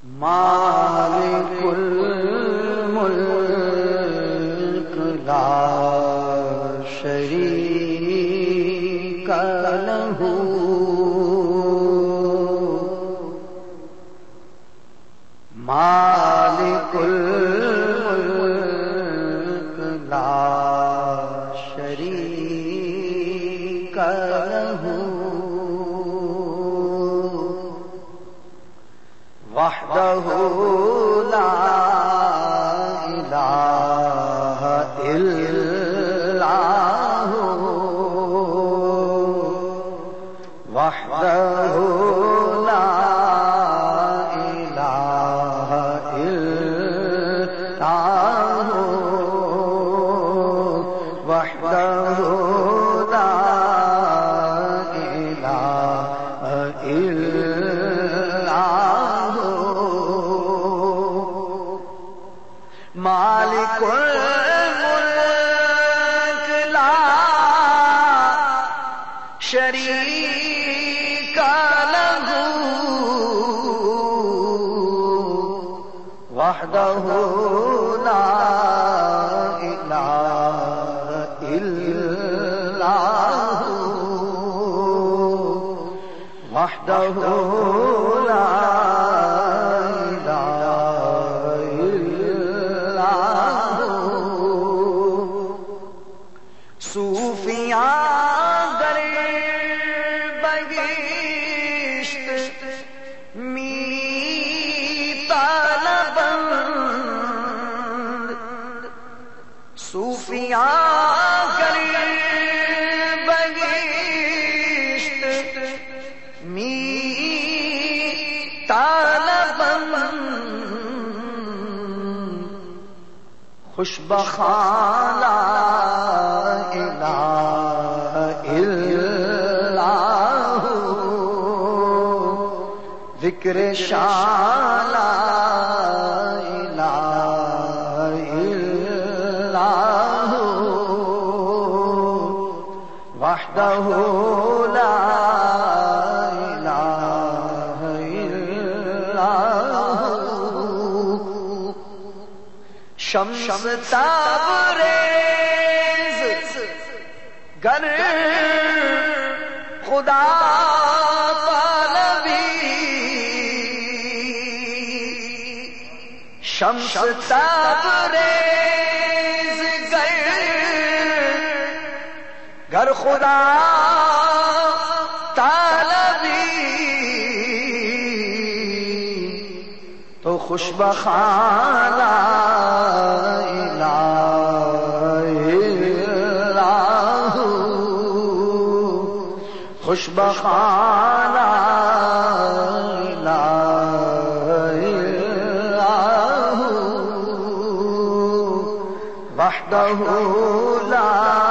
مالک الملک لا شریک لہ مالک الملک لا شریک لہ وحدہ لا الہ الا ہو وحدہ لا الہ الا ہو وحدہ لا الہ الا مالک الملک لا شریک لہ وحدہ لا الہ الا ہو وحدہ لا صوفیاں در بہشت می طالبند صوفیاں در بہشت می طالبند خوش بخواں لا الہ الا ہو ذکر شان لا الہ الا ہو وحدہ لا الہ الا ہو شمس تبریز گر خدا طالبی شمس تبریز گر خدا طالبی تو خوش بخواں لا خوش بخواں لا الہ الا ہو وحدہ لا